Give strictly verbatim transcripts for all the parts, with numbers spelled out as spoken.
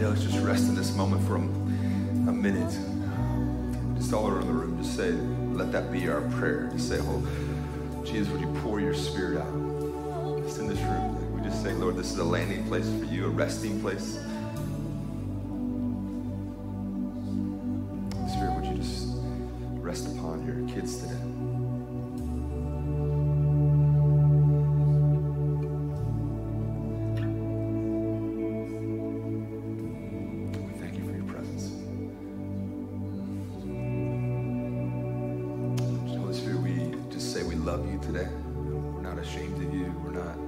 yeah, let's just rest in this moment for a, a minute. Just all around the room, just say, let that be our prayer. Just say, oh, Jesus, would you pour your spirit out? Just in this room. We just say, Lord, this is a landing place for you, a resting place. Spirit, would you just rest upon your kids today? Today. We're not ashamed of you. We're not.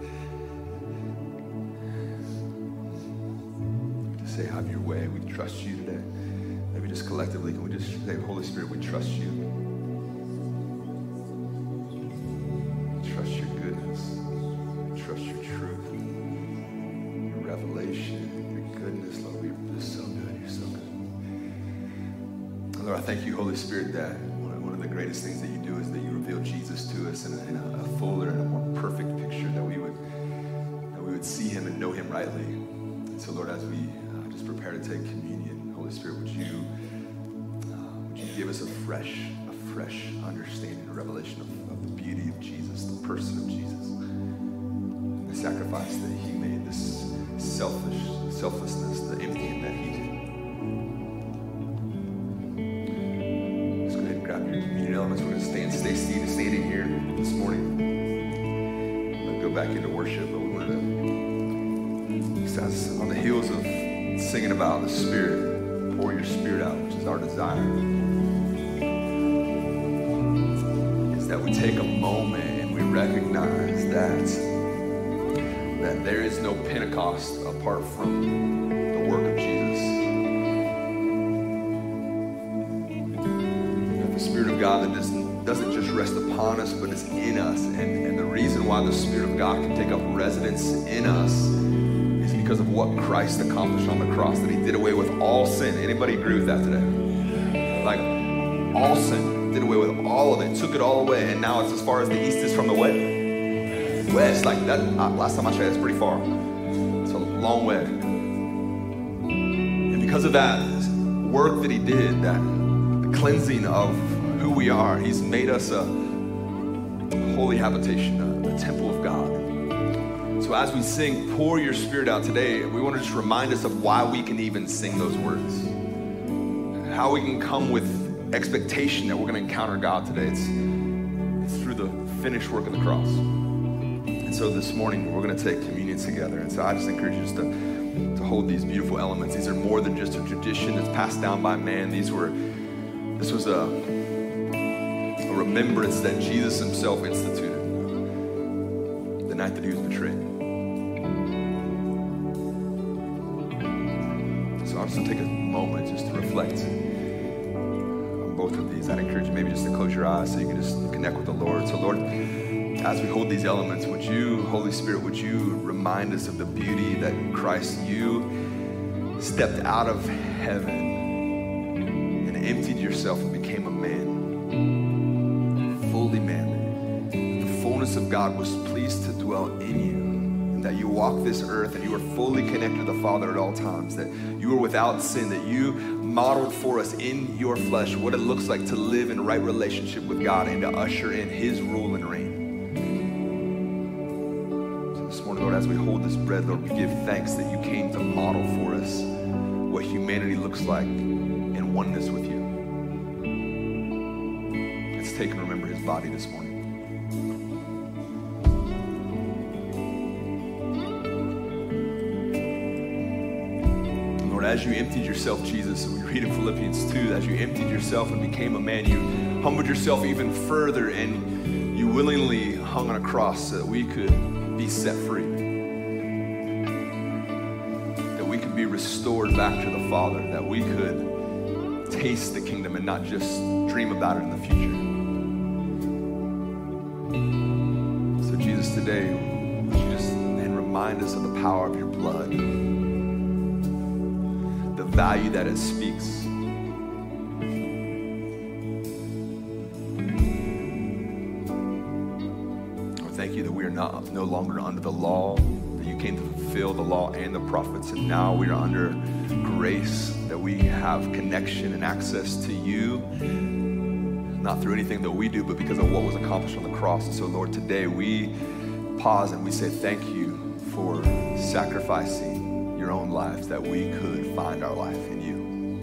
Just say, have your way. We trust you today. Maybe just collectively, can we just say, Holy Spirit, we trust you. We trust your goodness. We trust your truth. Your revelation, your goodness. Lord, you're so good. You're so good. Lord, I thank you, Holy Spirit, that one of the greatest things that you do is that you reveal Jesus to us in a, in a, a fuller and a more perfect picture, that we would that we would see him and know him rightly. And so, Lord, as we uh, just prepare to take communion, Holy Spirit, would you uh, would you give us a fresh, a fresh understanding, a revelation of, of the beauty of Jesus, the person of Jesus, the sacrifice that he made, this selfish selflessness, the emptying that he did. Communion elements. We're going to stand, stay seated, standing here this morning. We're going to go back into worship, but we wanted to, as on the heels of singing about the Spirit, pour your Spirit out, which is our desire, is that we take a moment and we recognize that that there is no Pentecost apart from the work of Jesus. God that doesn't, doesn't just rest upon us, but is in us. And, and the reason why the Spirit of God can take up residence in us is because of what Christ accomplished on the cross, that he did away with all sin. Anybody agree with that today? Like, all sin, did away with all of it, took it all away, and now it's as far as the east is from the west. West, like that, uh, last time I checked, that's pretty far. It's a long way. And because of that work that he did, that the cleansing of who we are, he's made us a holy habitation, a, a temple of God. So as we sing, pour your Spirit out today, we want to just remind us of why we can even sing those words. How we can come with expectation that we're going to encounter God today. It's, it's through the finished work of the cross. And so this morning, we're going to take communion together. And so I just encourage you just to, to hold these beautiful elements. These are more than just a tradition that's passed down by man. These were, this was a A remembrance that Jesus himself instituted the night that he was betrayed. So I'm just going to take a moment just to reflect on both of these. I'd encourage you maybe just to close your eyes so you can just connect with the Lord. So Lord, as we hold these elements, would you, Holy Spirit, would you remind us of the beauty that Christ, you stepped out of heaven and emptied yourself and became a man. Fully man. The fullness of God was pleased to dwell in you, and that you walk this earth and you are fully connected to the Father at all times, that you are without sin, that you modeled for us in your flesh what it looks like to live in right relationship with God and to usher in his rule and reign. So this morning, Lord, as we hold this bread, Lord, we give thanks that you came to model for us what humanity looks like in oneness with you. Let's take and remember his body this morning. Lord, as you emptied yourself, Jesus, and we read in Philippians two, as you emptied yourself and became a man, you humbled yourself even further, and you willingly hung on a cross so that we could be set free, that we could be restored back to the Father, that we could taste the kingdom and not just dream about it in the future. Jesus, today, would you just and remind us of the power of your blood, the value that it speaks. Lord, thank you that we are not no longer under the law, that you came to fulfill the law and the prophets, and now we are under grace that we have connection and access to you, not through anything that we do, but because of what was accomplished on the cross. And so, Lord, today we pause and we say thank you for sacrificing your own lives that we could find our life in you.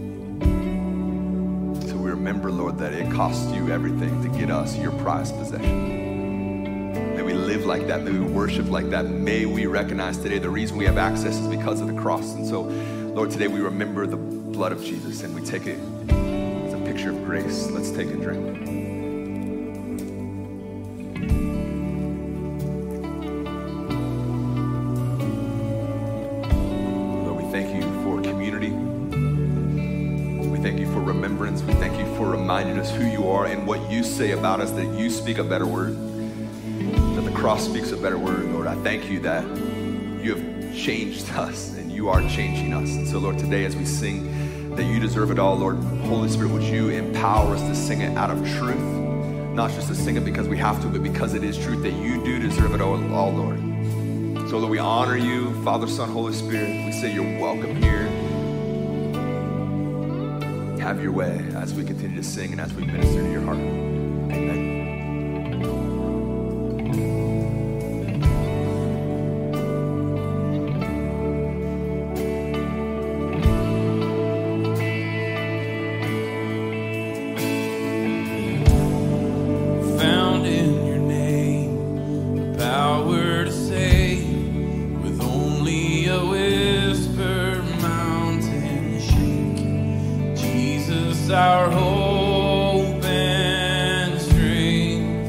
So we remember, Lord, that it cost you everything to get us your prized possession. May we live like that. May we worship like that. May we recognize today the reason we have access is because of the cross. And so, Lord, today we remember the blood of Jesus and we take it as a picture of grace. Let's take a drink. Lord, we thank you for community. We thank you for remembrance. We thank you for reminding us who you are and what you say about us, that you speak a better word. The cross speaks a better word, Lord. I thank you that you have changed us and you are changing us. And so, Lord, today as we sing that you deserve it all, Lord, Holy Spirit, would you empower us to sing it out of truth, not just to sing it because we have to, but because it is truth that you do deserve it all, all Lord. So, Lord, we honor you, Father, Son, Holy Spirit. We say you're welcome here. Have your way as we continue to sing and as we minister to your heart. Amen. Our hope and strength.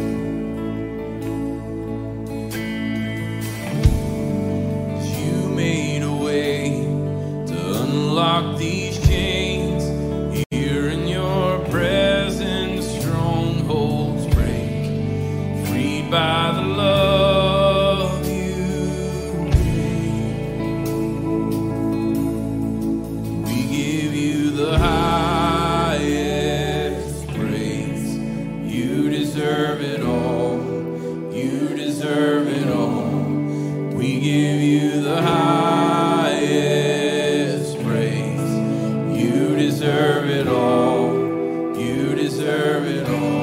You made a way to unlock these chains. Here in your presence, strongholds break. Freed by the love you gave. We give you the high. Deserve it all, you deserve it all. We give you the highest praise. You deserve it all, you deserve it all.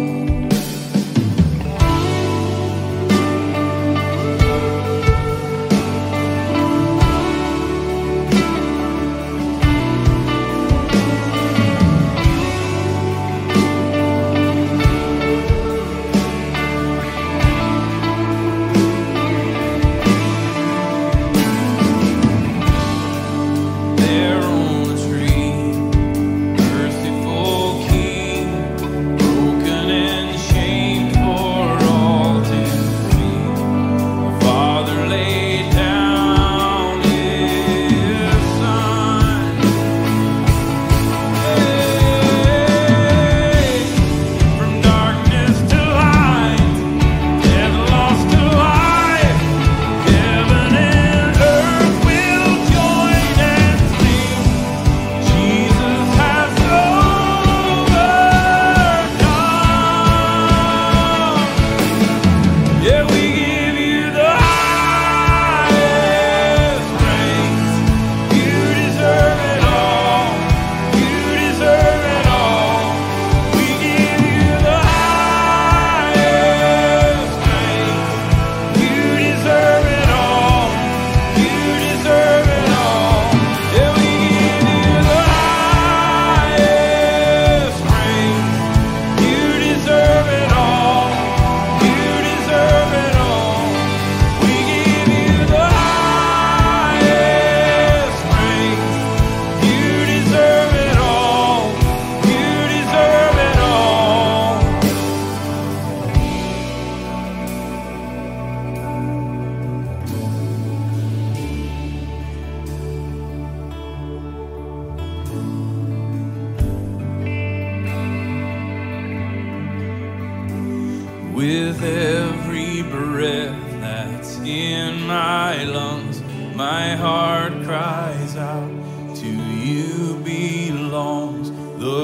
With every breath that's in my lungs, my heart cries out, to you belongs the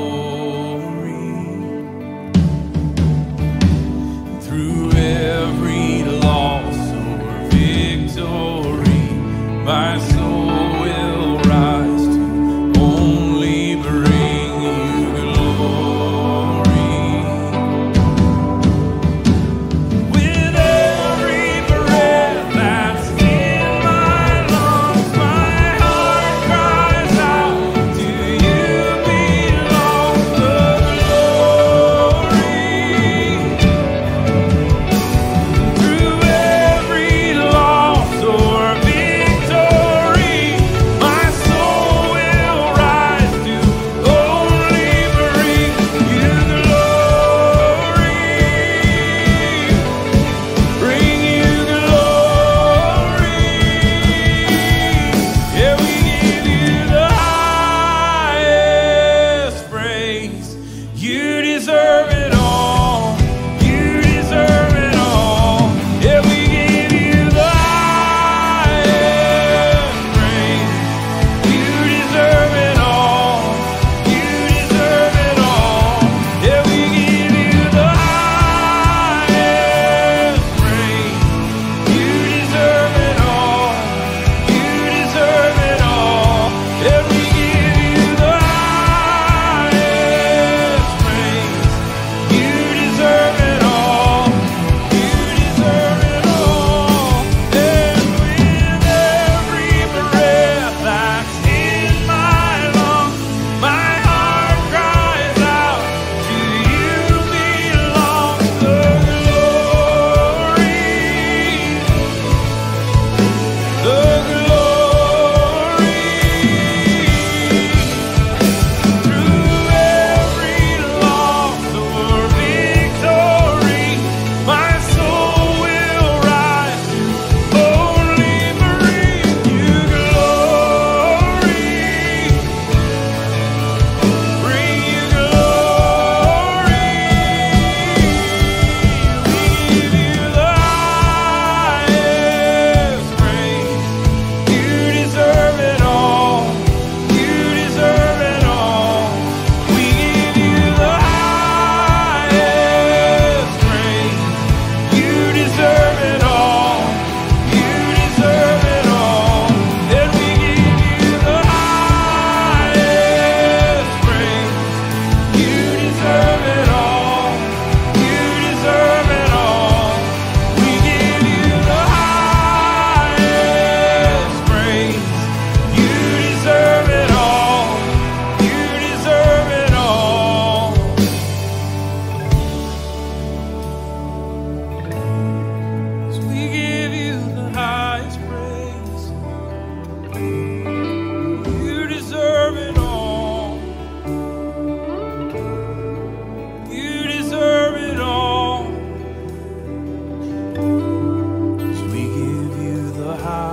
glory. Through every loss or victory, my soul will rise to only bring you glory. With every breath that's in my lungs, my heart cries out, to you belongs the glory. Through every loss or victory, my soul will rise to only bring you glory. Bring you glory. Yeah, we give you the highest praise. You deserve it all. You deserve it all. Yeah, we give you the highest praise. You deserve it all. You deserve it all. Yeah, we give you the highest praise. You deserve it all. You deserve it all. Yeah, we give you the highest praise. You deserve it all. You deserve it all. And with every breath that's in my lungs, my heart cries out, to you belongs the glory. The glory. Through every loss or victory, my soul will rise to only bring you glory. Bring you glory. We give you the highest praise. You deserve it all. You deserve it all. We give you the highest praise. You deserve it all. You deserve it all. And we give you the highest praise. You deserve it all. You deserve it all. We give you the highest praise. You deserve it all. You deserve it all. So we give you the highest praise. You deserve it all. You deserve it all. So we give you the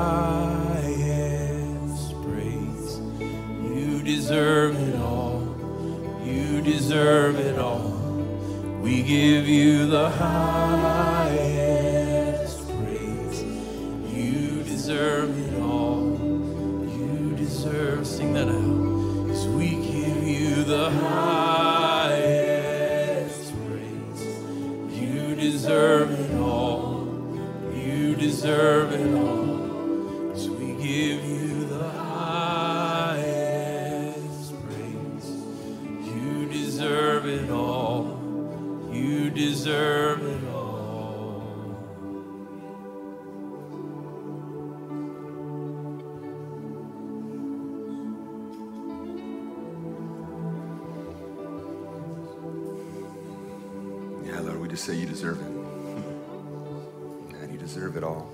highest praise. You deserve it all. You deserve it all. We give you the highest praise. You deserve it all. You deserve, sing that out. 'Cause we give you the highest praise. You deserve it all. You deserve it all. 'Cause we give you the highest praise. You deserve it all. You deserve it all. Yeah, Lord, we just say you deserve it. Man, you deserve it all.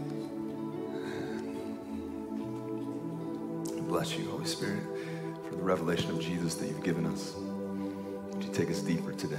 Bless you, Holy Spirit, for the revelation of Jesus that you've given us. Would you take us deeper today?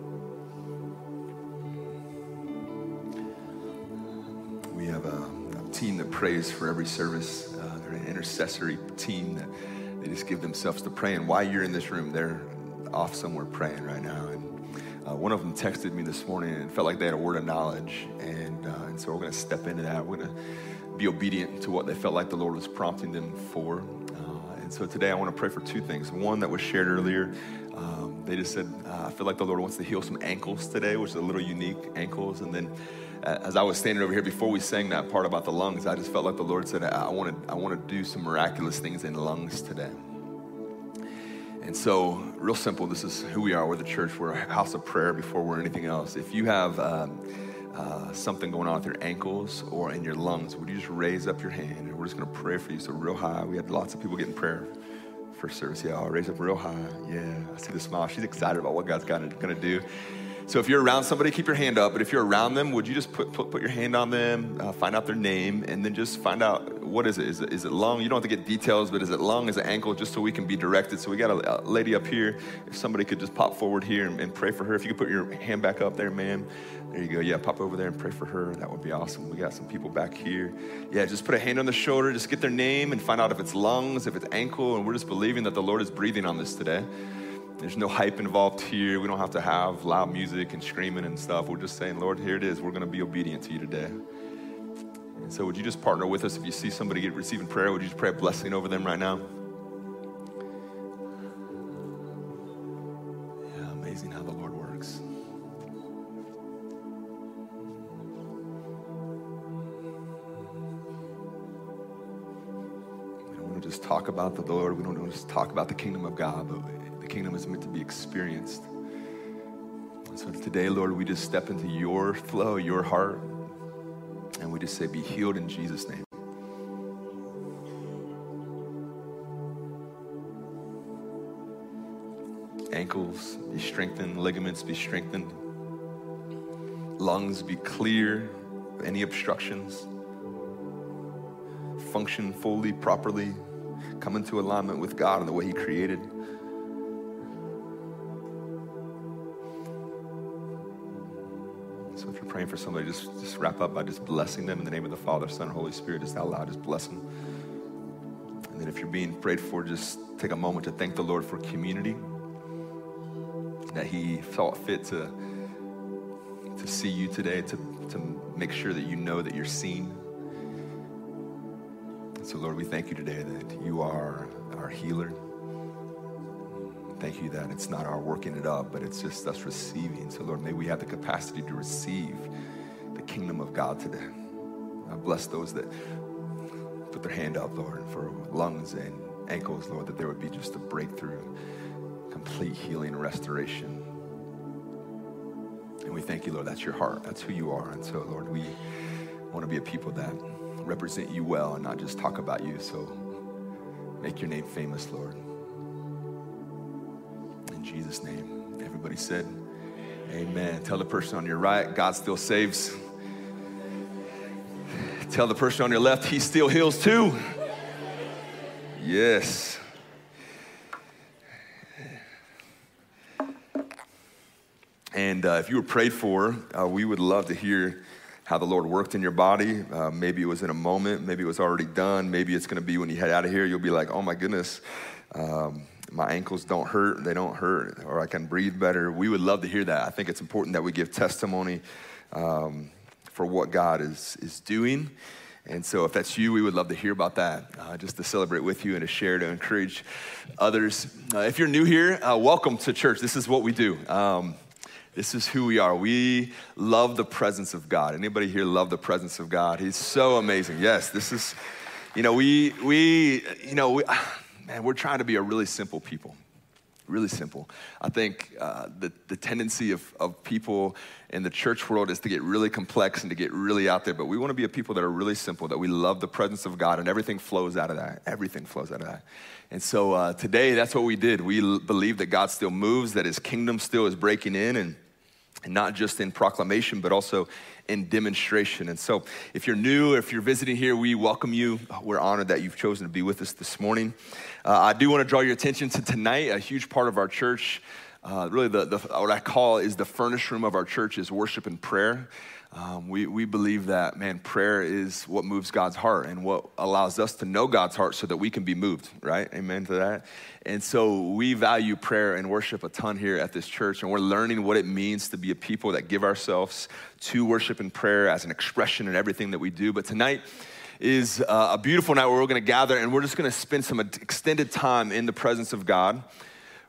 We have a, a team that prays for every service. Uh, they're an intercessory team that they just give themselves to praying. While you're in this room, they're off somewhere praying right now. And uh, one of them texted me this morning and it felt like they had a word of knowledge. And, uh, and so we're going to step into that. We're going to be obedient to what they felt like the Lord was prompting them for. Uh, and so today I want to pray for two things. One that was shared earlier, um, they just said, uh, I feel like the Lord wants to heal some ankles today, which is a little unique, ankles. And then as I was standing over here before we sang that part about the lungs, I just felt like the Lord said, I want to I want to do some miraculous things in lungs today. And so, real simple, this is who we are. We're the church. We're a house of prayer before we're anything else. If you have um, uh, something going on with your ankles or in your lungs, would you just raise up your hand? And we're just going to pray for you. So real high. We had lots of people getting prayer for service. Yeah, I'll raise up real high. Yeah, I see the smile. She's excited about what God's going to do. So if you're around somebody, keep your hand up. But if you're around them, would you just put put, put your hand on them, uh, find out their name, and then just find out, what is it? Is it, is it lung? You don't have to get details, but is it lung? Is it ankle? Just so we can be directed. So we got a, a lady up here. If somebody could just pop forward here and, and pray for her. If you could put your hand back up there, ma'am. There you go. Yeah, pop over there and pray for her. That would be awesome. We got some people back here. Yeah, just put a hand on the shoulder. Just get their name and find out if it's lungs, if it's ankle. And we're just believing that the Lord is breathing on this today. There's no hype involved here. We don't have to have loud music and screaming and stuff. We're just saying, Lord, here it is. We're going to be obedient to you today. And so would you just partner with us? If you see somebody get receiving prayer, would you just pray a blessing over them right now? Yeah, amazing how the Lord works. We don't want to just talk about the Lord. We don't want to just talk about the kingdom of God, but the kingdom is meant to be experienced. So today, Lord, we just step into your flow, your heart, and we just say, be healed in Jesus' name. Ankles be strengthened, ligaments be strengthened, lungs be clear of any obstructions, function fully, properly, come into alignment with God and the way He created. So if you're praying for somebody, just, just wrap up by just blessing them in the name of the Father, Son, and Holy Spirit. Just out loud, just bless them. And then if you're being prayed for, just take a moment to thank the Lord for community, that He thought fit to, to see you today, to, to make sure that you know that you're seen. So Lord, we thank you today that you are our healer. Thank you that it's not our working it up, but it's just us receiving. So Lord, may we have the capacity to receive the kingdom of God today. I bless those that put their hand up, Lord, for lungs and ankles, Lord, that there would be just a breakthrough, complete healing and restoration. And we thank you, Lord, that's your heart. That's who you are. And so, Lord, we want to be a people that represent you well and not just talk about you. So make your name famous, Lord. In Jesus' name, everybody said, amen. Tell the person on your right, God still saves. Tell the person on your left, He still heals too. Yes. And uh, if you were prayed for, uh, we would love to hear how the Lord worked in your body. Uh, maybe it was in a moment. Maybe it was already done. Maybe it's going to be when you head out of here. You'll be like, oh my goodness, um, my ankles don't hurt. They don't hurt. Or I can breathe better. We would love to hear that. I think it's important that we give testimony um, for what God is, is doing. And so if that's you, we would love to hear about that, uh, just to celebrate with you and to share, to encourage others. Uh, if you're new here, uh, welcome to church. This is what we do. Um, This is who we are. We love the presence of God. Anybody here love the presence of God? He's so amazing. Yes, this is, you know, we, we, you know, we, man, we're trying to be a really simple people. Really simple. I think uh, the, the tendency of, of people in the church world is to get really complex and to get really out there. But we want to be a people that are really simple, that we love the presence of God, and everything flows out of that. Everything flows out of that. And so uh, today, that's what we did. We l- believe that God still moves, that His kingdom still is breaking in, and And not just in proclamation, but also in demonstration. And so if you're new, if you're visiting here, we welcome you. We're honored that you've chosen to be with us this morning. Uh, I do want to draw your attention to tonight. A huge part of our church, uh, really the, the what I call is the furnace room of our church, is worship and prayer. Um, we, we believe that, man, prayer is what moves God's heart and what allows us to know God's heart so that we can be moved, right? Amen to that. And so we value prayer and worship a ton here at this church, and we're learning what it means to be a people that give ourselves to worship and prayer as an expression in everything that we do. But tonight is uh, a beautiful night where we're going to gather, and we're just going to spend some extended time in the presence of God.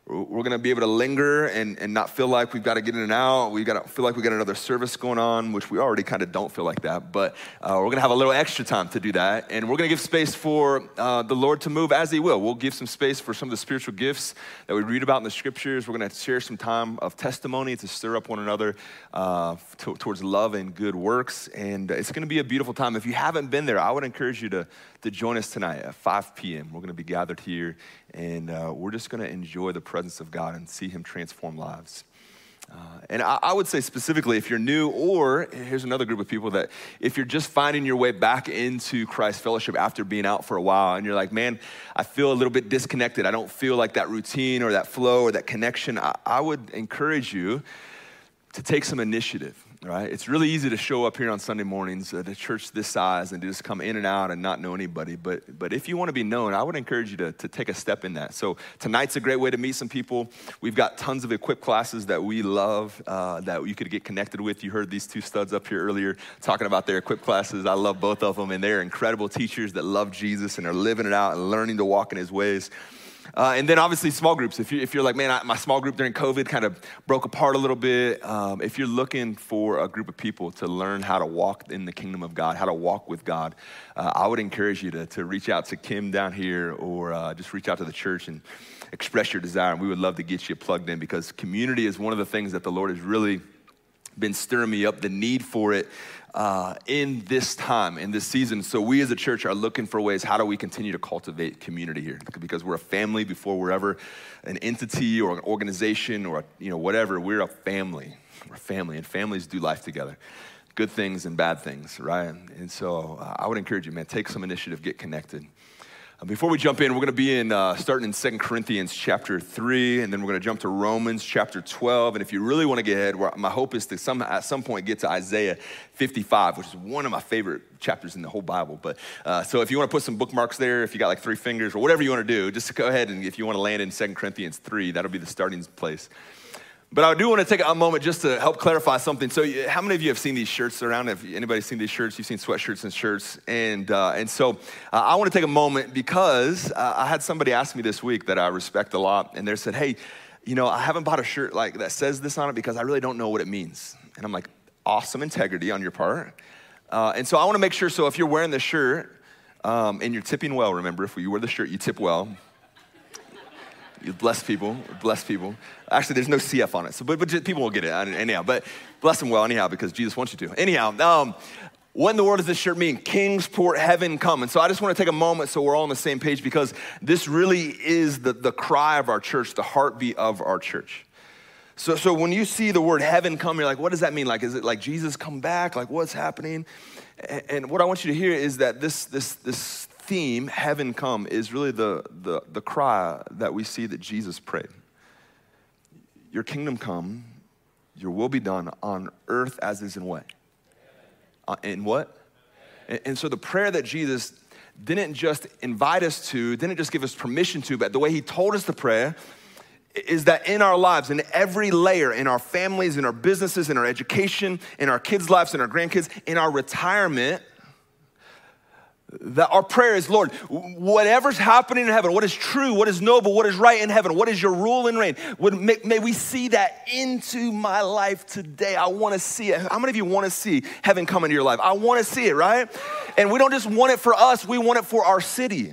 we're gonna be able to linger and, and not feel like we've got to get in and out. We've got to feel like we got another service going on, which we already kind of don't feel like that. But uh, we're gonna have a little extra time to do that. And we're gonna give space for uh, the Lord to move as he will. We'll give some space for some of the spiritual gifts that we read about in the scriptures. We're gonna share some time of testimony to stir up one another uh, to, towards love and good works. And it's gonna be a beautiful time. If you haven't been there, I would encourage you to, to join us tonight at five p.m. We're gonna be gathered here, and uh, we're just gonna enjoy the presence of God and see him transform lives. Uh, and I, I would say specifically, if you're new, or here's another group of people that if you're just finding your way back into Christ Fellowship after being out for a while, and you're like, man, I feel a little bit disconnected. I don't feel like that routine or that flow or that connection. I, I would encourage you to take some initiative. Right? It's really easy to show up here on Sunday mornings at a church this size and just come in and out and not know anybody. But but if you want to be known, I would encourage you to, to take a step in that. So tonight's a great way to meet some people. We've got tons of equipped classes that we love uh, that you could get connected with. You heard these two studs up here earlier talking about their equipped classes. I love both of them, and they're incredible teachers that love Jesus and are living it out and learning to walk in his ways. Uh, and then obviously small groups. If, you, if you're like, man, I, my small group during COVID kind of broke apart a little bit. Um, if you're looking for a group of people to learn how to walk in the kingdom of God, how to walk with God, uh, I would encourage you to, to reach out to Kim down here, or uh, just reach out to the church and express your desire. And we would love to get you plugged in, because community is one of the things that the Lord has really been stirring me up, the need for it uh, in this time, in this season. So we as a church are looking for ways, how do we continue to cultivate community here? Because we're a family before we're ever an entity or an organization or a, you know, whatever. We're a family. We're a family, and families do life together. Good things and bad things, right? And so uh, I would encourage you, man, take some initiative, get connected. Before we jump in, we're going to be in uh, starting in Second Corinthians chapter three, and then we're going to jump to Romans chapter twelve. And if you really want to get ahead, my hope is to some, at some point get to Isaiah fifty-five, which is one of my favorite chapters in the whole Bible. But uh, so if you want to put some bookmarks there, if you got like three fingers or whatever you want to do, just go ahead, and if you want to land in Second Corinthians three, that'll be the starting place. But I do want to take a moment just to help clarify something. So how many of you have seen these shirts around? Have anybody seen these shirts? You've seen sweatshirts and shirts. And uh, and so uh, I want to take a moment, because uh, I had somebody ask me this week that I respect a lot. And they said, hey, you know, I haven't bought a shirt like that says this on it because I really don't know what it means. And I'm like, awesome integrity on your part. Uh, and so I want to make sure, so if you're wearing this shirt um, and you're tipping well, remember, if you wear the shirt, you tip well. You bless people, bless people. Actually, there's no C F on it, so but, but just, people will get it anyhow. But bless them well anyhow, because Jesus wants you to. Anyhow, um, what in the world does this shirt mean? Kingsport, heaven come. And so I just want to take a moment so we're all on the same page, because this really is the, the cry of our church, the heartbeat of our church. So, so when you see the word heaven come, you're like, what does that mean? Like, is it like Jesus come back? Like, what's happening? And, and what I want you to hear is that this this this. theme, heaven come, is really the, the, the cry that we see that Jesus prayed. Your kingdom come, your will be done on earth as is in what? Uh, in what? And, and so the prayer that Jesus didn't just invite us to, didn't just give us permission to, but the way he told us to pray is that in our lives, in every layer, in our families, in our businesses, in our education, in our kids' lives, in our grandkids, in our retirement, that our prayer is, Lord, whatever's happening in heaven, what is true, what is noble, what is right in heaven, what is your rule and reign, would may, may we see that into my life today. I want to see it. How many of you want to see heaven come into your life? I want to see it, right? And we don't just want it for us, we want it for our city.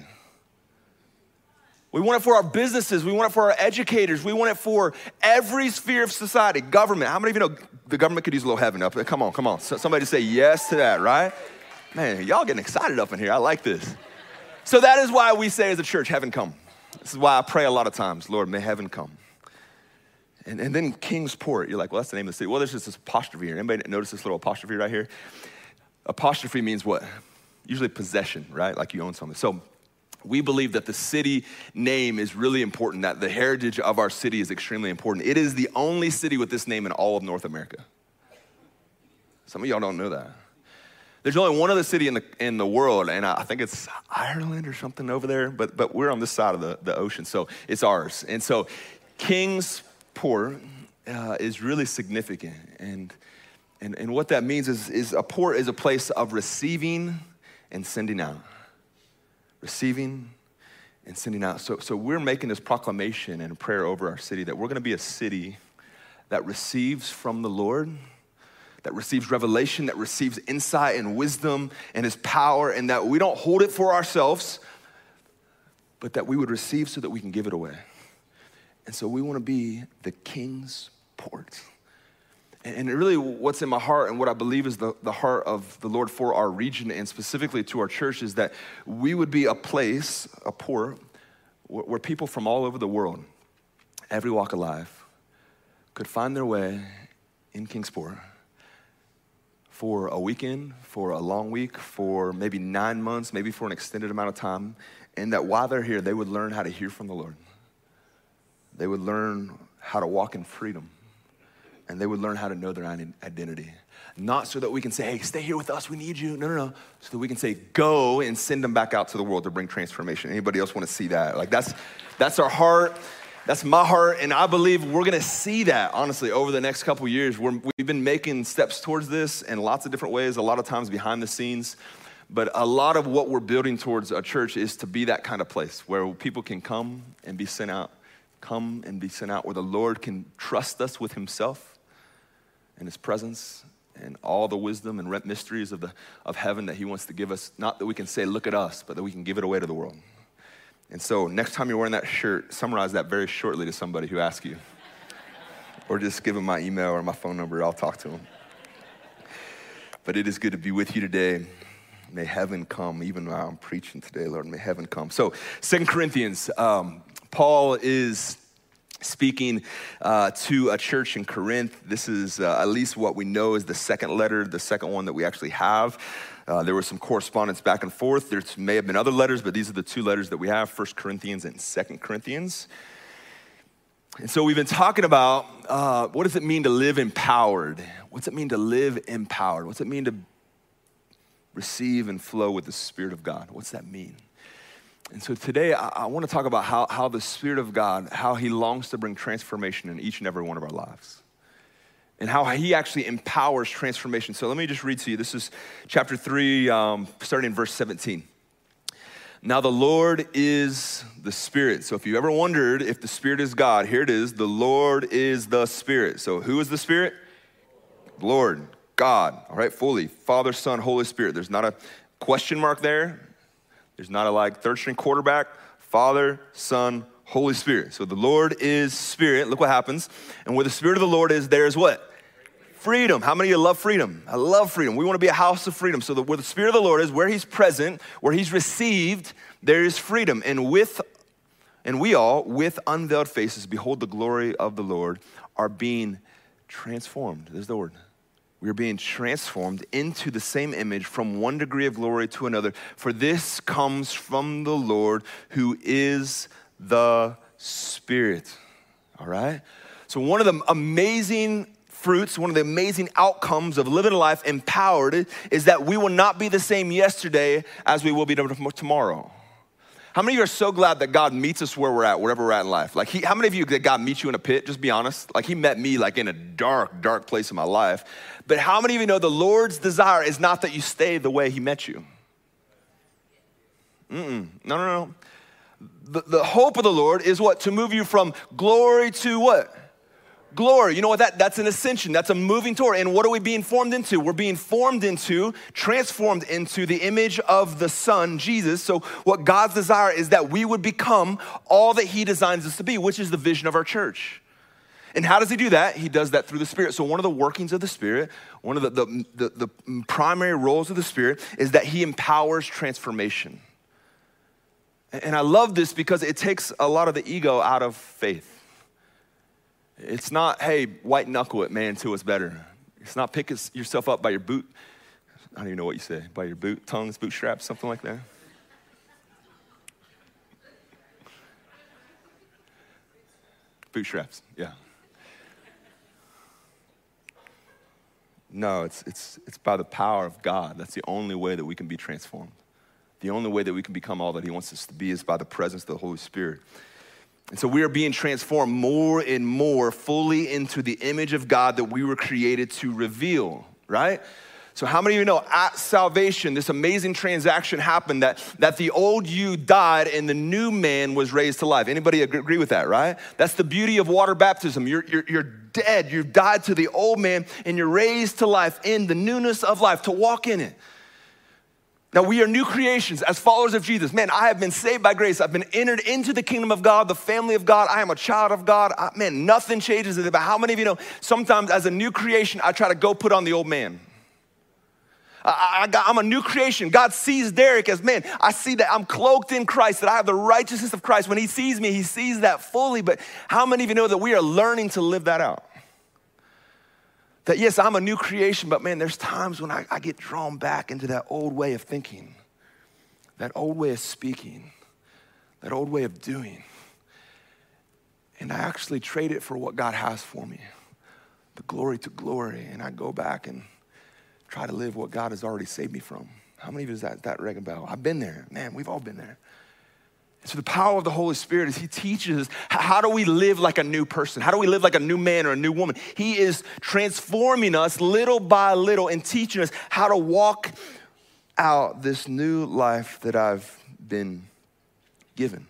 We want it for our businesses. We want it for our educators. We want it for every sphere of society, government. How many of you know the government could use a little heaven up? Come on, come on. Somebody say yes to that, right? Man, y'all getting excited up in here. I like this. So that is why we say as a church, heaven come. This is why I pray a lot of times, Lord, may heaven come. And, and then Kingsport, you're like, well, that's the name of the city. Well, there's just this apostrophe here. Anybody notice this little apostrophe right here? Apostrophe means what? Usually possession, right? Like you own something. So we believe that the city name is really important, that the heritage of our city is extremely important. It is the only city with this name in all of North America. Some of y'all don't know that. There's only one other city in the in the world, and I think it's Ireland or something over there, but but we're on this side of the, the ocean, so it's ours. And so Kingsport uh, is really significant, and, and and what that means is, is a port is a place of receiving and sending out. Receiving and sending out. So, so we're making this proclamation and prayer over our city that we're gonna be a city that receives from the Lord, that receives revelation, that receives insight and wisdom and his power, and that we don't hold it for ourselves, but that we would receive so that we can give it away. And so we wanna be the King's Port. And really what's in my heart and what I believe is the, the heart of the Lord for our region and specifically to our church is that we would be a place, a port, where, where people from all over the world, every walk of life, could find their way in Kingsport for a weekend, for a long week, for maybe nine months, maybe for an extended amount of time, and that while they're here, they would learn how to hear from the Lord. They would learn how to walk in freedom. And they would learn how to know their identity. Not so that we can say, hey, stay here with us, we need you. No, no, no. So that we can say, go and send them back out to the world to bring transformation. Anybody else want to see that? Like that's that's our heart. That's my heart. And I believe we're going to see that, honestly, over the next couple years. We're, we've been making steps towards this in lots of different ways, a lot of times behind the scenes. But a lot of what we're building towards a church is to be that kind of place where people can come and be sent out. Come and be sent out where the Lord can trust us with himself and his presence and all the wisdom and mysteries of the of heaven that he wants to give us. Not that we can say, look at us, but that we can give it away to the world. And so next time you're wearing that shirt, summarize that very shortly to somebody who asks you. Or just give them my email or my phone number, I'll talk to them. But it is good to be with you today. May heaven come, even while I'm preaching today, Lord, may heaven come. So Second Corinthians, um, Paul is speaking uh, to a church in Corinth. This is uh, at least what we know is the second letter, the second one that we actually have. Uh, there was some correspondence back and forth. There may have been other letters, but these are the two letters that we have, First Corinthians and Second Corinthians. And so we've been talking about uh, what does it mean to live empowered? What's it mean to live empowered? What's it mean to receive and flow with the Spirit of God? What's that mean? And so today, I, I want to talk about how, how the Spirit of God, how he longs to bring transformation in each and every one of our lives. And how he actually empowers transformation. So let me just read to you. This is chapter three, um, starting in verse seventeen. Now the Lord is the Spirit. So if you ever wondered if the Spirit is God, here it is. The Lord is the Spirit. So who is the Spirit? Lord, God, all right, fully. Father, Son, Holy Spirit. There's not a question mark there. There's not a like third string quarterback. Father, Son, Holy Spirit. So the Lord is Spirit. Look what happens. And where the Spirit of the Lord is, there is what? Freedom. How many of you love freedom? I love freedom. We want to be a house of freedom. So that where the Spirit of the Lord is, where he's present, where he's received, there is freedom. And with, and we all, with unveiled faces, behold the glory of the Lord, are being transformed. There's the word. We are being transformed into the same image from one degree of glory to another. For this comes from the Lord who is the Spirit. All right? So one of the amazing fruits, one of the amazing outcomes of living a life empowered is that we will not be the same yesterday as we will be tomorrow. How many of you are so glad that God meets us where we're at, wherever we're at in life? Like, he, how many of you that God meets you in a pit? Just be honest. Like, he met me like in a dark, dark place in my life. But how many of you know the Lord's desire is not that you stay the way he met you? Mm-mm. No, no, no. The, the hope of the Lord is what? To move you from glory to what? Glory. You know what? That, that's an ascension. That's a moving toward. And what are we being formed into? We're being formed into, transformed into the image of the Son, Jesus. So what God's desire is that we would become all that he designs us to be, which is the vision of our church. And how does he do that? He does that through the Spirit. So one of the workings of the Spirit, one of the, the, the, the primary roles of the Spirit is that he empowers transformation. And I love this because it takes a lot of the ego out of faith. It's not, hey, white knuckle it, man, until it's better. It's not pick yourself up by your boot. I don't even know what you say, by your boot, tongues, bootstraps, something like that. Bootstraps, yeah. No, it's it's it's by the power of God. That's the only way that we can be transformed. The only way that we can become all that he wants us to be is by the presence of the Holy Spirit. And so we are being transformed more and more fully into the image of God that we were created to reveal, right? So how many of you know at salvation, this amazing transaction happened that, that the old you died and the new man was raised to life? Anybody agree with that, right? That's the beauty of water baptism. You're, you're, you're dead, you've died to the old man and you're raised to life in the newness of life, to walk in it. Now we are new creations as followers of Jesus. Man, I have been saved by grace. I've been entered into the kingdom of God, the family of God. I am a child of God. I, man, nothing changes it. But how many of you know sometimes as a new creation, I try to go put on the old man? I, I got, I'm a new creation. God sees Derek as, man, I see that I'm cloaked in Christ, that I have the righteousness of Christ. When he sees me, he sees that fully. But how many of you know that we are learning to live that out? That yes, I'm a new creation, but man, there's times when I, I get drawn back into that old way of thinking, that old way of speaking, that old way of doing. And I actually trade it for what God has for me, the glory to glory. And I go back and try to live what God has already saved me from. How many of you is that, that ring a bell? I've been there. Man, we've all been there. And so the power of the Holy Spirit is he teaches us, how do we live like a new person? How do we live like a new man or a new woman? He is transforming us little by little and teaching us how to walk out this new life that I've been given.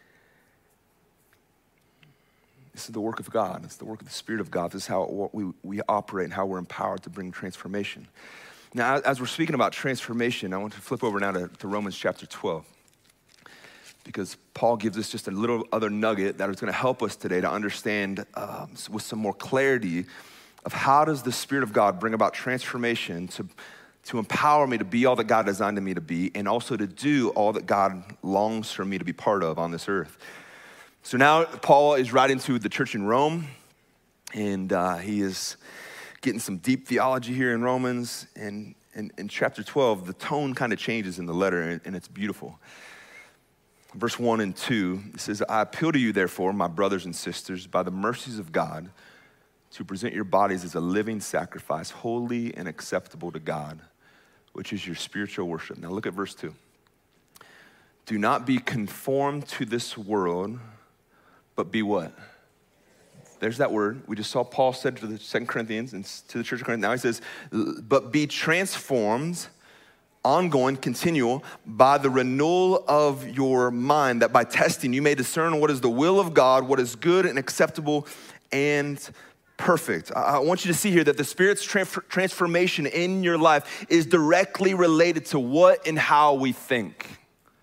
This is the work of God. It's the work of the Spirit of God. This is how we, we operate and how we're empowered to bring transformation. Now, as we're speaking about transformation, I want to flip over now to, to Romans chapter twelve, because Paul gives us just a little other nugget that is going to help us today to understand um, with some more clarity of how does the Spirit of God bring about transformation to, to empower me to be all that God designed me to be, and also to do all that God longs for me to be part of on this earth. So now Paul is writing to the church in Rome, and uh, he is getting some deep theology here in Romans. And in chapter twelve, the tone kind of changes in the letter, and, and it's beautiful. Verse one and two, it says, I appeal to you, therefore, my brothers and sisters, by the mercies of God, to present your bodies as a living sacrifice, holy and acceptable to God, which is your spiritual worship. Now look at verse two. Do not be conformed to this world, but be what? There's that word. We just saw Paul said to the Second Corinthians and to the church of Corinth. Now he says, but be transformed, ongoing, continual, by the renewal of your mind, that by testing you may discern what is the will of God, what is good and acceptable and perfect. I want you to see here that the Spirit's transformation in your life is directly related to what and how we think.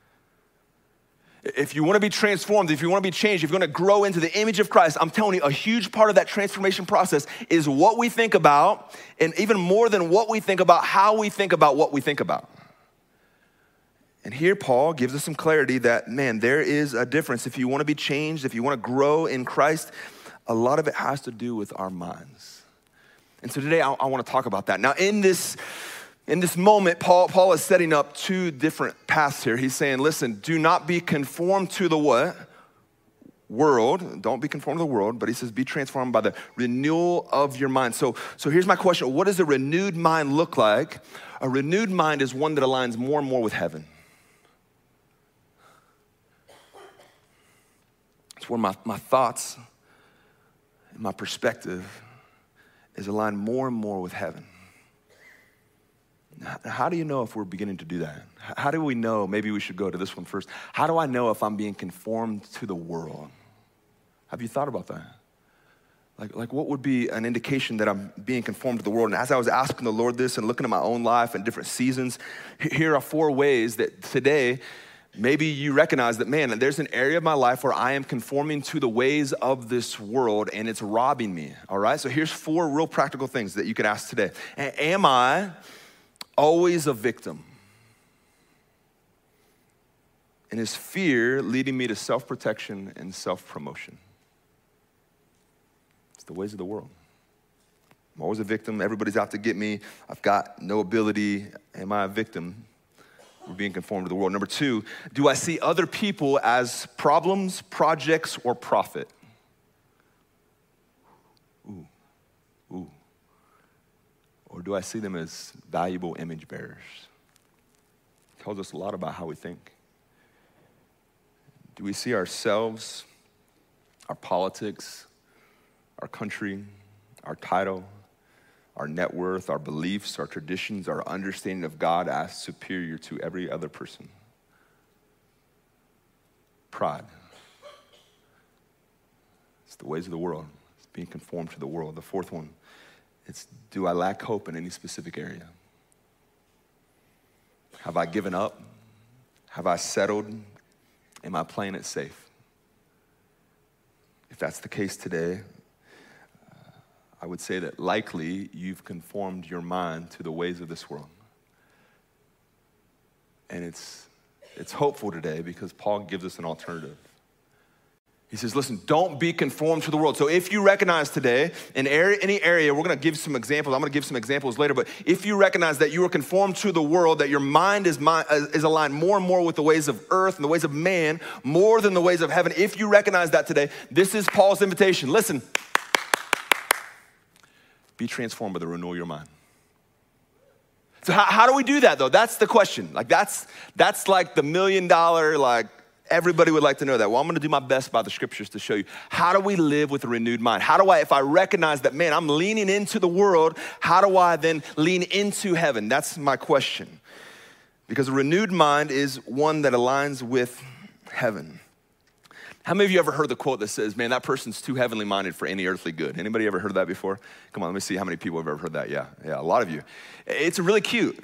If you want to be transformed, if you want to be changed, if you're going to grow into the image of Christ, I'm telling you, a huge part of that transformation process is what we think about, and even more than what we think about, how we think about what we think about. And here Paul gives us some clarity that, man, there is a difference. If you want to be changed, if you want to grow in Christ, a lot of it has to do with our minds. And so today I, I want to talk about that. Now in this In this moment, Paul, Paul is setting up two different paths here. He's saying, listen, do not be conformed to the what? World. Don't be conformed to the world, but he says, be transformed by the renewal of your mind. So, so here's my question. What does a renewed mind look like? A renewed mind is one that aligns more and more with heaven. It's where my, my thoughts and my perspective is aligned more and more with heaven. How do you know if we're beginning to do that? How do we know? Maybe we should go to this one first. How do I know if I'm being conformed to the world? Have you thought about that? Like, like what would be an indication that I'm being conformed to the world? And as I was asking the Lord this and looking at my own life and different seasons, here are four ways that today, maybe you recognize that, man, there's an area of my life where I am conforming to the ways of this world and it's robbing me, all right? So here's four real practical things that you can ask today. Am I always a victim? And is fear leading me to self-protection and self-promotion? It's the ways of the world. I'm always a victim. Everybody's out to get me. I've got no ability. Am I a victim? We're being conformed to the world. Number two, do I see other people as problems, projects, or profit? Ooh, ooh. Or do I see them as valuable image bearers? It tells us a lot about how we think. Do we see ourselves, our politics, our country, our title, our net worth, our beliefs, our traditions, our understanding of God as superior to every other person. Pride. It's the ways of the world. It's being conformed to the world. The fourth one, it's do I lack hope in any specific area? Have I given up? Have I settled? Am I playing it safe? If that's the case today, uh, I would say that likely you've conformed your mind to the ways of this world. And it's it's hopeful today because Paul gives us an alternative. He says, listen, don't be conformed to the world. So if you recognize today, in area, any area, we're gonna give some examples. I'm gonna give some examples later, but if you recognize that you are conformed to the world, that your mind is, mind, is aligned more and more with the ways of earth and the ways of man, more than the ways of heaven, if you recognize that today, this is Paul's invitation. Listen, be transformed by the renewal of your mind. So how, how do we do that though? That's the question. Like that's, that's like the million dollar, like, everybody would like to know that. Well, I'm gonna do my best by the scriptures to show you. How do we live with a renewed mind? How do I, if I recognize that, man, I'm leaning into the world, how do I then lean into heaven? That's my question. Because a renewed mind is one that aligns with heaven. How many of you ever heard the quote that says, man, that person's too heavenly minded for any earthly good? Anybody ever heard that before? Come on, let me see how many people have ever heard that. Yeah, yeah, a lot of you. It's really cute.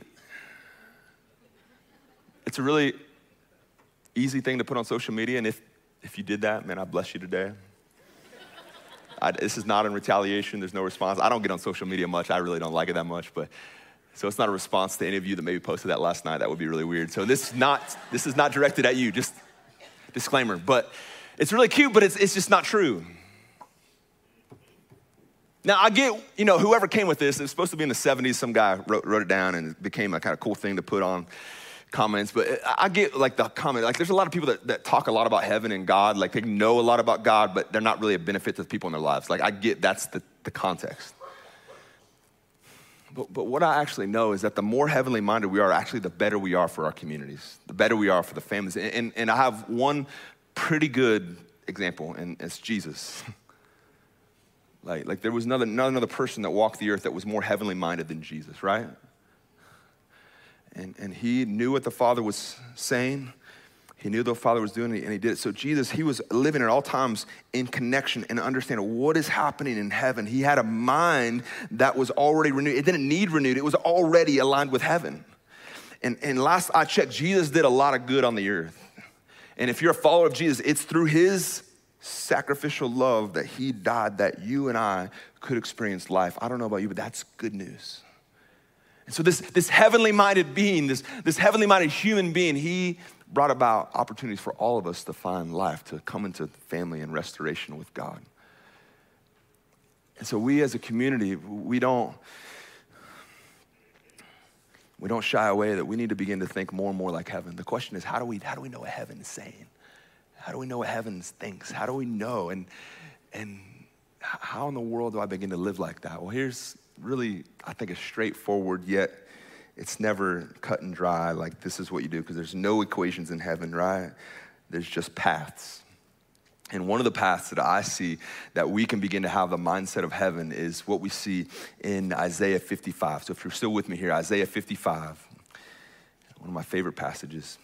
It's a really easy thing to put on social media, and if, if you did that, man, I bless you today. I, this is not in retaliation, there's no response. I don't get on social media much, I really don't like it that much, but so it's not a response to any of you that maybe posted that last night. That would be really weird. So this is not, this is not directed at you, just disclaimer. But it's really cute, but it's, it's just not true. Now I get, you know, whoever came with this, it was supposed to be in the seventies, some guy wrote, wrote it down and it became a kind of cool thing to put on comments, but I get like the comment, like there's a lot of people that, that talk a lot about heaven and God, like they know a lot about God, but they're not really a benefit to the people in their lives. Like I get that's the, the context. But, but what I actually know is that the more heavenly minded we are, actually the better we are for our communities, the better we are for the families. And, and, and I have one pretty good example, and it's Jesus. like, like there was another, not another person that walked the earth that was more heavenly minded than Jesus, right? And, and he knew what the Father was saying. He knew what the Father was doing, and he did it. So Jesus, he was living at all times in connection and understanding what is happening in heaven. He had a mind that was already renewed. It didn't need renewed. It was already aligned with heaven. And, and last I checked, Jesus did a lot of good on the earth. And if you're a follower of Jesus, it's through his sacrificial love that he died that you and I could experience life. I don't know about you, but that's good news. And so this, this heavenly minded being, this, this heavenly minded human being, he brought about opportunities for all of us to find life, to come into family and restoration with God. And so we as a community, we don't, we don't shy away that we need to begin to think more and more like heaven. The question is, how do we, how do we know what heaven is saying? How do we know what heaven thinks? How do we know? And, and how in the world do I begin to live like that? Well, here's really, I think, a straightforward, yet it's never cut and dry, like this is what you do, because there's no equations in heaven, right? There's just paths. And one of the paths that I see that we can begin to have the mindset of heaven is what we see in Isaiah fifty-five. So if you're still with me here, Isaiah fifty-five, one of my favorite passages.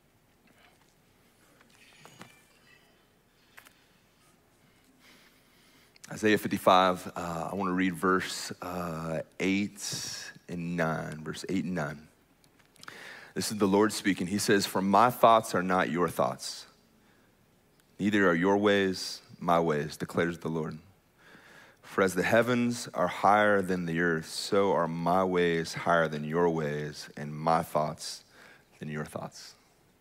Isaiah fifty-five, uh, I want to read verse uh, eight and nine, verse eight and nine. This is the Lord speaking. He says, "For my thoughts are not your thoughts, neither are your ways my ways, declares the Lord. For as the heavens are higher than the earth, so are my ways higher than your ways, and my thoughts than your thoughts."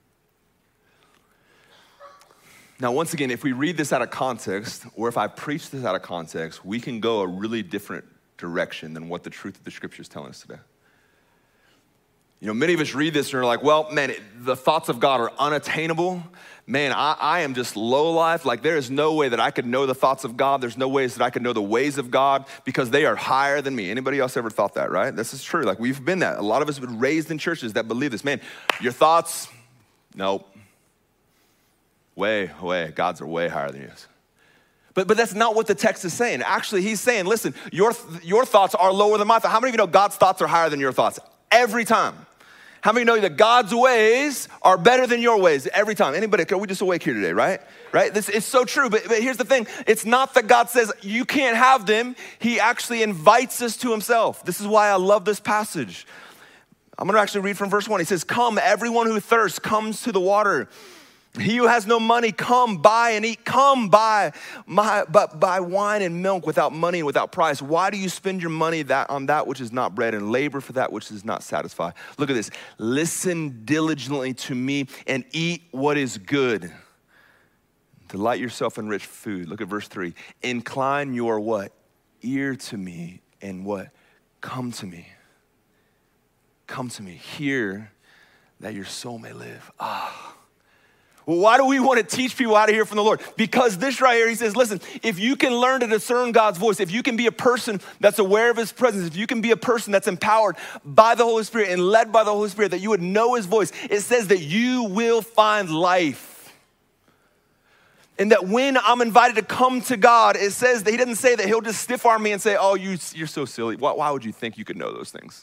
Now, once again, if we read this out of context, or if I preach this out of context, we can go a really different direction than what the truth of the scripture is telling us today. You know, many of us read this and are like, well, man, the thoughts of God are unattainable. Man, I, I am just low life. Like, there is no way that I could know the thoughts of God. There's no ways that I could know the ways of God because they are higher than me. Anybody else ever thought that, right? This is true. Like, we've been that. A lot of us have been raised in churches that believe this. Man, your thoughts, nope. Way, way, God's are way higher than yours. But, but that's not what the text is saying. Actually, he's saying, listen, your, your thoughts are lower than my thoughts. How many of you know God's thoughts are higher than your thoughts? Every time. How many know that God's ways are better than your ways every time? Anybody, are we just awake here today, right? Right? This is so true, but, but here's the thing. It's not that God says you can't have them. He actually invites us to himself. This is why I love this passage. I'm gonna actually read from verse one. He says, come, everyone who thirsts comes to the water. He who has no money, come buy and eat. Come buy my, but buy wine and milk without money and without price. Why do you spend your money that on that which is not bread and labor for that which does not satisfy? Look at this. Listen diligently to me and eat what is good. Delight yourself in rich food. Look at verse three. Incline your what? Ear to me and what? Come to me. Come to me. Hear that your soul may live. Ah. Well, why do we want to teach people how to hear from the Lord? Because this right here, he says, listen, if you can learn to discern God's voice, if you can be a person that's aware of his presence, if you can be a person that's empowered by the Holy Spirit and led by the Holy Spirit, that you would know his voice, it says that you will find life. And that when I'm invited to come to God, it says that he doesn't say that he'll just stiff arm me and say, oh, you, you're so silly. Why, why would you think you could know those things?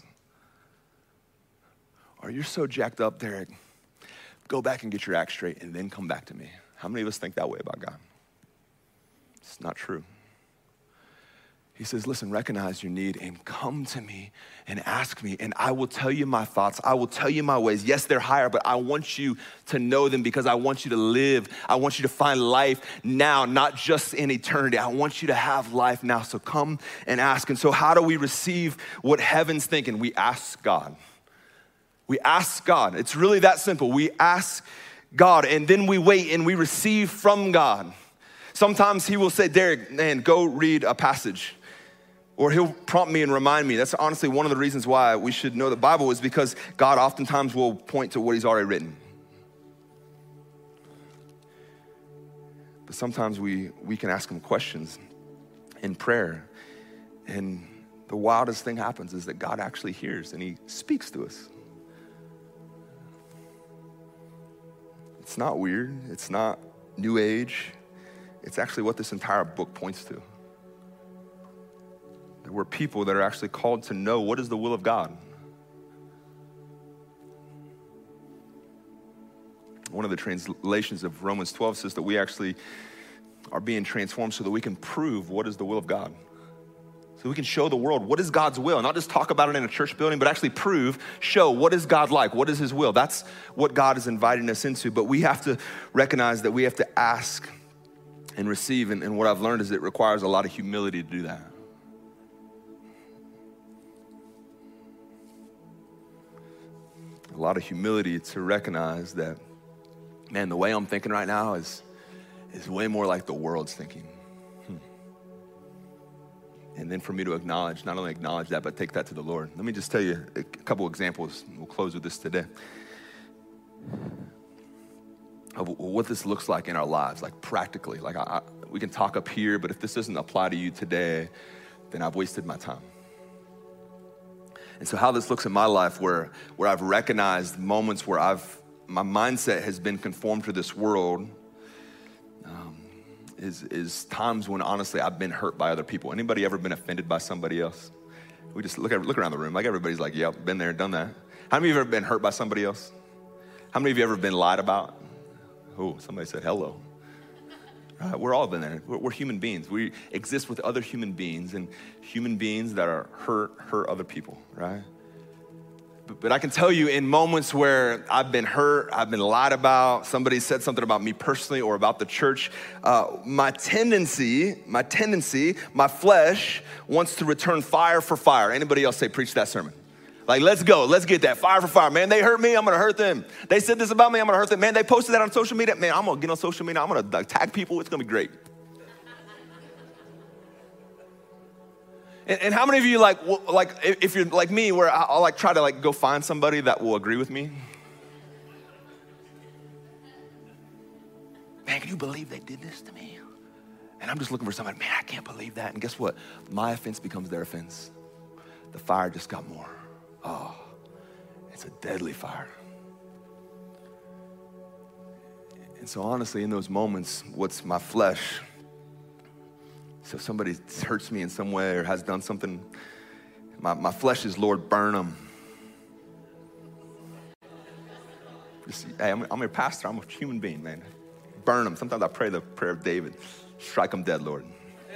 Or you're so jacked up, Derek. Go back and get your act straight and then come back to me. How many of us think that way about God? It's not true. He says, listen, recognize your need and come to me and ask me, and I will tell you my thoughts. I will tell you my ways. Yes, they're higher, but I want you to know them because I want you to live. I want you to find life now, not just in eternity. I want you to have life now. So come and ask. And so how do we receive what heaven's thinking? We ask God. We ask God. It's really that simple. We ask God, and then we wait and we receive from God. Sometimes he will say, Derek, man, go read a passage. Or he'll prompt me and remind me. That's honestly one of the reasons why we should know the Bible is because God oftentimes will point to what he's already written. But sometimes we, we can ask him questions in prayer. And the wildest thing happens is that God actually hears and he speaks to us. It's not weird. It's not new age. It's actually what this entire book points to. That we're people that are actually called to know what is the will of God. One of the translations of Romans twelve says that we actually are being transformed so that we can prove what is the will of God. So we can show the world what is God's will, not just talk about it in a church building, but actually prove, show what is God like, what is his will. That's what God is inviting us into. But we have to recognize that we have to ask and receive. And, and what I've learned is it requires a lot of humility to do that. A lot of humility to recognize that, man, the way I'm thinking right now is, is way more like the world's thinking. And then for me to acknowledge, not only acknowledge that, but take that to the Lord. Let me just tell you a couple examples. We'll close with this today. Of what this looks like in our lives, like practically. Like I, I, we can talk up here, but if this doesn't apply to you today, then I've wasted my time. And so how this looks in my life where, where I've recognized moments where I've, my mindset has been conformed to this world, um, Is, is times when honestly I've been hurt by other people. Anybody ever been offended by somebody else? We just look at, look around the room, like everybody's like, yep, been there, done that. How many of you have ever been hurt by somebody else? How many of you ever been lied about? Oh, somebody said hello. Right, we're all been there. We're, we're human beings. We exist with other human beings, and human beings that are hurt, hurt other people, right? But, but I can tell you in moments where I've been hurt, I've been lied about, somebody said something about me personally or about the church, uh, my tendency, my tendency, my flesh wants to return fire for fire. Anybody else say, preach that sermon? Like, let's go, let's get that, fire for fire. Man, they hurt me, I'm gonna hurt them. They said this about me, I'm gonna hurt them. Man, they posted that on social media. Man, I'm gonna get on social media, I'm gonna like, tag people, it's gonna be great. And, and how many of you like, like if you're like me, where I'll like try to like go find somebody that will agree with me? Man, can you believe they did this to me? And I'm just looking for somebody, man, I can't believe that. And guess what? My offense becomes their offense. The fire just got more. Oh, it's a deadly fire. And so honestly, in those moments, what's my flesh So if somebody hurts me in some way or has done something, my, my flesh is, Lord, burn them. Just, hey, I'm, I'm your pastor. I'm a human being, man. Burn them. Sometimes I pray the prayer of David. Strike them dead, Lord.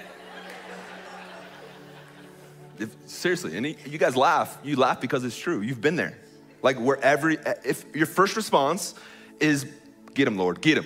If, seriously, and he, you guys laugh. You laugh because it's true. You've been there. Like wherever, if your first response is, get him, Lord, get him.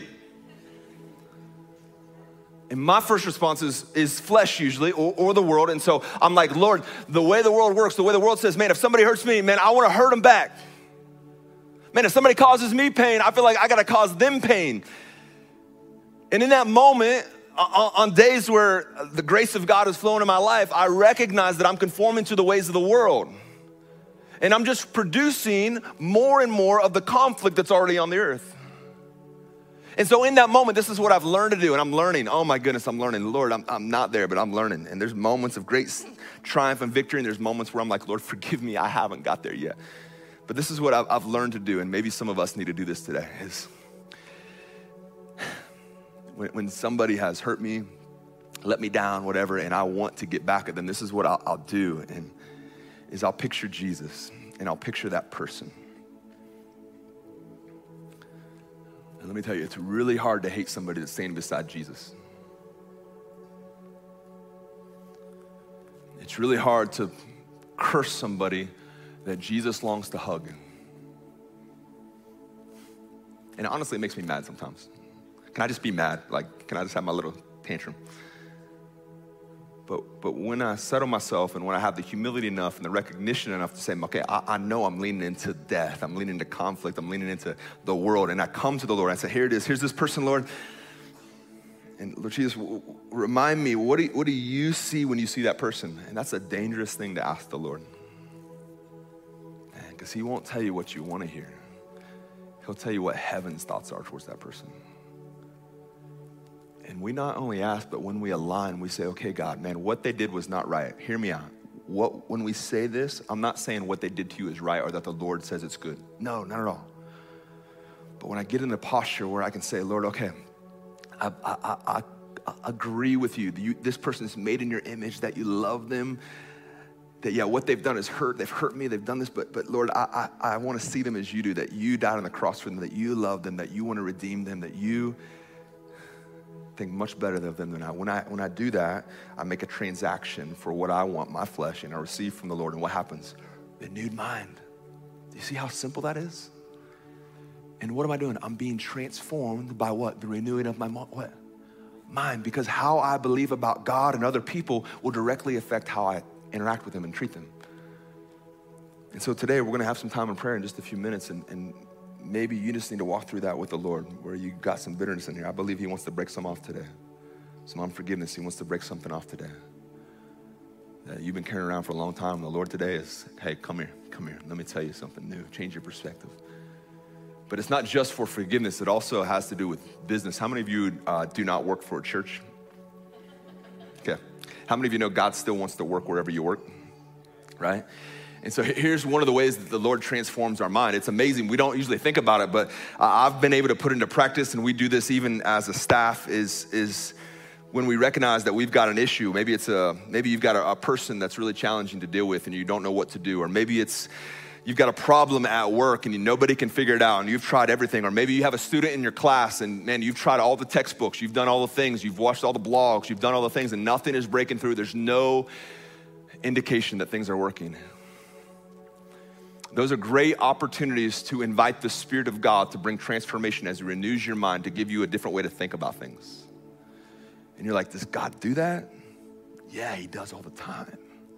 And my first response is, is flesh usually, or, or the world. And so I'm like, Lord, the way the world works, the way the world says, man, if somebody hurts me, man, I want to hurt them back. Man, if somebody causes me pain, I feel like I got to cause them pain. And in that moment, on days where the grace of God is flowing in my life, I recognize that I'm conforming to the ways of the world. And I'm just producing more and more of the conflict that's already on the earth. And so in that moment, this is what I've learned to do. And I'm learning, oh my goodness, I'm learning. Lord, I'm, I'm not there, but I'm learning. And there's moments of great triumph and victory. And there's moments where I'm like, Lord, forgive me, I haven't got there yet. But this is what I've, I've learned to do. And maybe some of us need to do this today. Is when, when somebody has hurt me, let me down, whatever, and I want to get back at them, this is what I'll, I'll do. And is I'll picture Jesus and I'll picture that person. And let me tell you, it's really hard to hate somebody that's standing beside Jesus. It's really hard to curse somebody that Jesus longs to hug. And honestly, it makes me mad sometimes. Can I just be mad? Like, can I just have my little tantrum? But but when I settle myself and when I have the humility enough and the recognition enough to say, okay, I, I know I'm leaning into death. I'm leaning into conflict. I'm leaning into the world. And I come to the Lord and I say, here it is. Here's this person, Lord. And Lord Jesus, remind me, what do, you, what do you see when you see that person? And that's a dangerous thing to ask the Lord. Because he won't tell you what you want to hear. He'll tell you what heaven's thoughts are towards that person. And we not only ask, but when we align, we say, okay, God, man, what they did was not right. Hear me out. What, when we say this, I'm not saying what they did to you is right or that the Lord says it's good. No, not at all. But when I get in a posture where I can say, Lord, okay, I, I, I, I, I agree with you. you. This person is made in your image, that you love them. That, yeah, what they've done is hurt. They've hurt me. They've done this. But, but Lord, I, I, I want to see them as you do, that you died on the cross for them, that you love them, that you want to redeem them, that you think much better of them than I. When I when I do that, I make a transaction for what I want, my flesh, and I receive from the Lord. And what happens? Renewed mind. Do you see how simple that is? And what am I doing? I'm being transformed by what? The renewing of my what? Mind. Because how I believe about God and other people will directly affect how I interact with them and treat them. And so today we're going to have some time in prayer in just a few minutes, and, and maybe you just need to walk through that with the Lord, where you got some bitterness in here. I believe he wants to break some off today. Some unforgiveness. He wants to break something off today that you've been carrying around for a long time. The Lord today is, hey, come here, come here. Let me tell you something new. Change your perspective. But it's not just for forgiveness. It also has to do with business. How many of you uh, do not work for a church? Okay. How many of you know God still wants to work wherever you work, right? And so here's one of the ways that the Lord transforms our mind. It's amazing. We don't usually think about it, but uh, I've been able to put into practice, and we do this even as a staff, is, is when we recognize that we've got an issue. Maybe it's a, maybe you've got a, a person that's really challenging to deal with and you don't know what to do. Or maybe it's, you've got a problem at work and you, nobody can figure it out and you've tried everything. Or maybe you have a student in your class and man, you've tried all the textbooks, you've done all the things, you've watched all the blogs, you've done all the things and nothing is breaking through. There's no indication that things are working. Those are great opportunities to invite the Spirit of God to bring transformation as he renews your mind, to give you a different way to think about things. And you're like, does God do that? Yeah, he does all the time.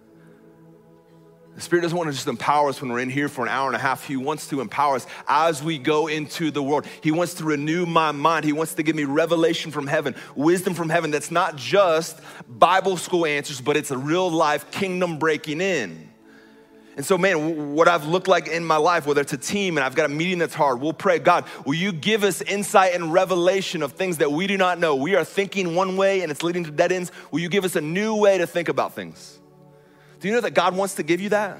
The Spirit doesn't want to just empower us when we're in here for an hour and a half. He wants to empower us as we go into the world. He wants to renew my mind. He wants to give me revelation from heaven, wisdom from heaven that's not just Bible school answers, but it's a real life kingdom breaking in. And so, man, what I've looked like in my life, whether it's a team and I've got a meeting that's hard, we'll pray, God, will you give us insight and revelation of things that we do not know? We are thinking one way and it's leading to dead ends. Will you give us a new way to think about things? Do you know that God wants to give you that?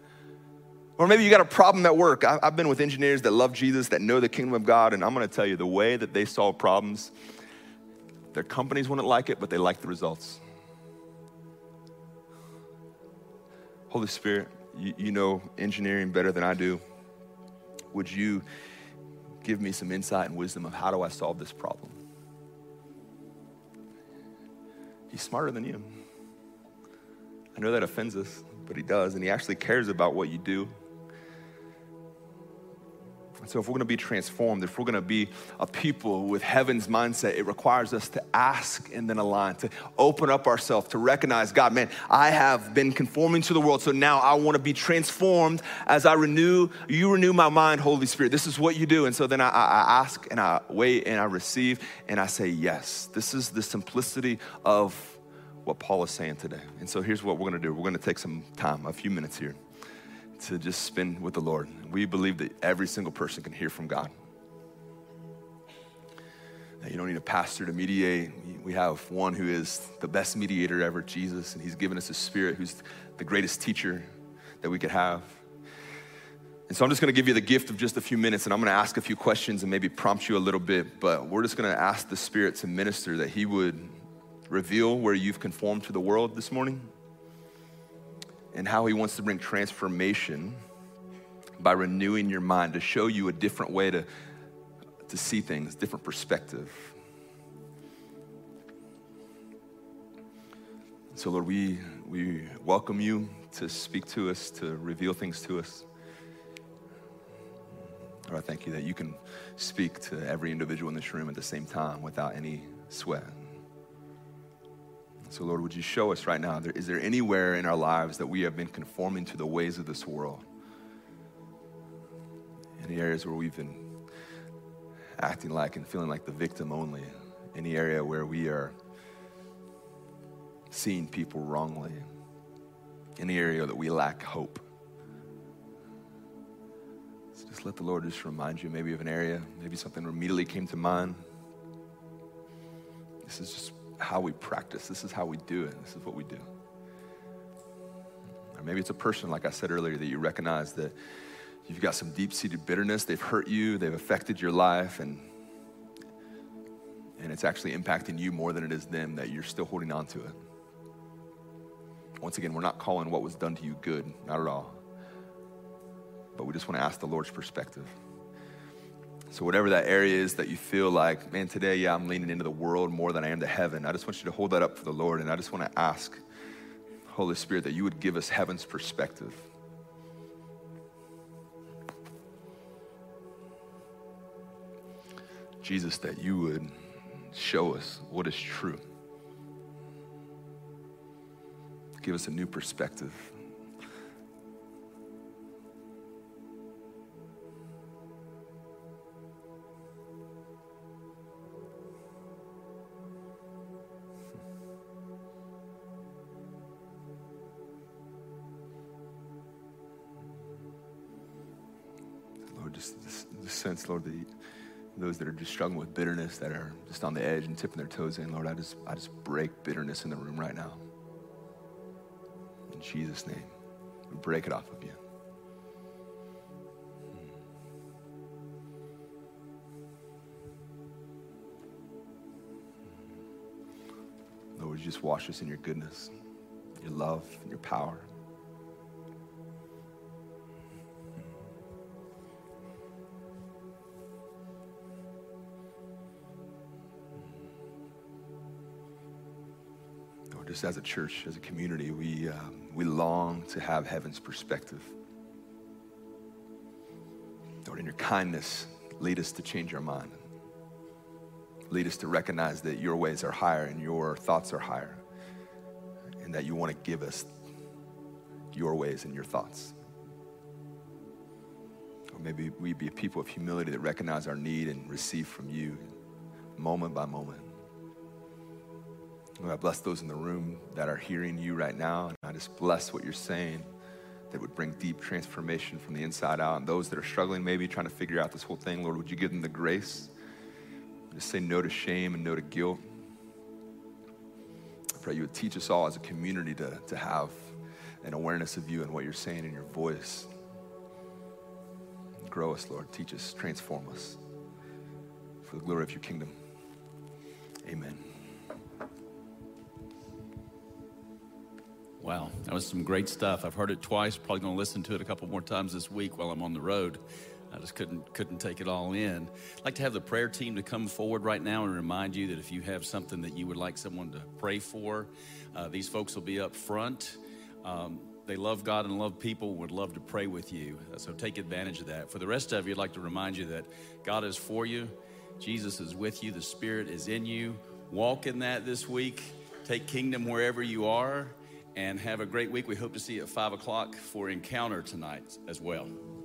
Or maybe you got a problem at work. I've been with engineers that love Jesus, that know the kingdom of God, and I'm gonna tell you the way that they solve problems, their companies wouldn't like it, but they like the results. Holy Spirit, you, you know engineering better than I do. Would you give me some insight and wisdom of how do I solve this problem? He's smarter than you. I know that offends us, but he does, and he actually cares about what you do. So if we're gonna be transformed, if we're gonna be a people with heaven's mindset, it requires us to ask and then align, to open up ourselves, to recognize, God, man, I have been conforming to the world, so now I wanna be transformed as I renew, you renew my mind, Holy Spirit. This is what you do. And so then I, I ask and I wait and I receive and I say, yes, this is the simplicity of what Paul is saying today. And so here's what we're gonna do. We're gonna take some time, a few minutes here, to just spend with the Lord. We believe that every single person can hear from God. That you don't need a pastor to mediate. We have one who is the best mediator ever, Jesus, and he's given us a spirit who's the greatest teacher that we could have. And so I'm just gonna give you the gift of just a few minutes, and I'm gonna ask a few questions and maybe prompt you a little bit, but we're just gonna ask the Spirit to minister, that he would reveal where you've conformed to the world this morning, and how he wants to bring transformation by renewing your mind, to show you a different way to, to see things, different perspective. So Lord, we, we welcome you to speak to us, to reveal things to us. Lord, I thank you that you can speak to every individual in this room at the same time without any sweat. So Lord, would you show us right now, is there anywhere in our lives that we have been conforming to the ways of this world? Any areas where we've been acting like and feeling like the victim only? Any area where we are seeing people wrongly? Any area that we lack hope? So just let the Lord just remind you maybe of an area, maybe something immediately came to mind. This is just how we practice. This is how we do it. This is what we do. Or maybe it's a person, like I said earlier, that you recognize that you've got some deep-seated bitterness. They've hurt you. They've affected your life, and and it's actually impacting you more than it is them, that you're still holding on to it. Once again, we're not calling what was done to you good, not at all. But we just want to ask the Lord's perspective. So whatever that area is that you feel like, man, today, yeah, I'm leaning into the world more than I am to heaven. I just want you to hold that up for the Lord. And I just want to ask, Holy Spirit, that you would give us heaven's perspective. Jesus, that you would show us what is true. Give us a new perspective. Just this, this sense, Lord, that those that are just struggling with bitterness, that are just on the edge and tipping their toes in, Lord, I just I just break bitterness in the room right now. In Jesus' name, we break it off of you. Lord, would you just wash us in your goodness, your love, and your power. Just as a church, as a community, we um, we long to have heaven's perspective. Lord, in your kindness, lead us to change our mind. Lead us to recognize that your ways are higher and your thoughts are higher, and that you want to give us your ways and your thoughts. Or maybe we be a people of humility that recognize our need and receive from you moment by moment. Lord, I bless those in the room that are hearing you right now. And I just bless what you're saying that would bring deep transformation from the inside out. And those that are struggling, maybe trying to figure out this whole thing, Lord, would you give them the grace? Just say no to shame and no to guilt. I pray you would teach us all as a community to, to have an awareness of you and what you're saying in your voice. Grow us, Lord. Teach us, transform us for the glory of your kingdom. Amen. Wow, that was some great stuff. I've heard it twice, probably going to listen to it a couple more times this week while I'm on the road. I just couldn't couldn't take it all in. I'd like to have the prayer team to come forward right now and remind you that if you have something that you would like someone to pray for, uh, these folks will be up front. Um, they love God and love people, would love to pray with you. So take advantage of that. For the rest of you, I'd like to remind you that God is for you. Jesus is with you. The Spirit is in you. Walk in that this week. Take kingdom wherever you are. And have a great week. We hope to see you at five o'clock for Encounter tonight as well.